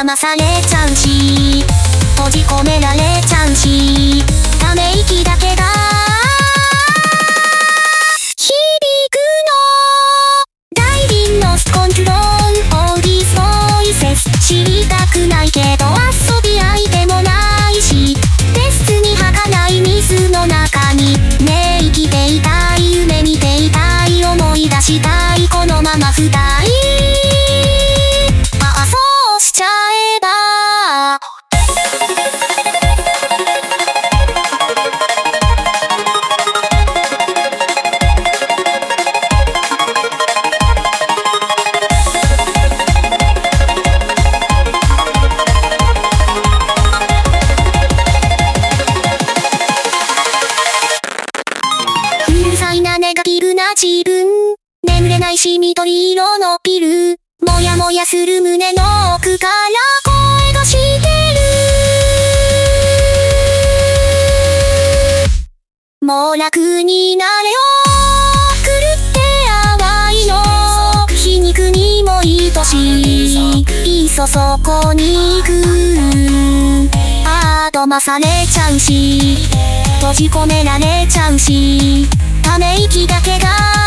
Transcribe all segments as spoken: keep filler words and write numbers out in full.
まされちゃうし、閉じ込められちゃうし、ため息だけが響くの。ダイビンのスコントロール All these voices 知りたくないけど遊び相手もないし、ベストに儚い水の中にねえ生きていたい、夢見ていたい、思い出したい、このまま二人ああそうしちゃえば。うるさいなネガティブな自分、眠れないし緑色のピル、もやもやする胸の奥から声がしてる。もう楽になれよ狂って淡いの、皮肉にも愛しい、いっそそこに行く。ああ飛ばされちゃうし、閉じ込められちゃうし、ため息だけが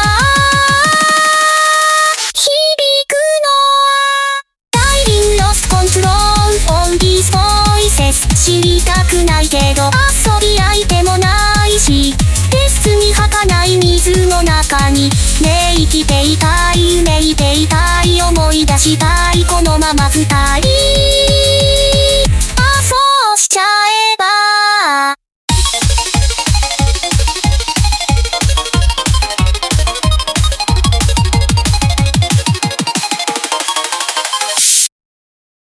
響くの。ダイビンロスコントロール All these voices 知りたくないけど遊び相手もないし、ベストに儚い水の中にねえ生きていたい、夢見ていたい、思い出したい、このまま二人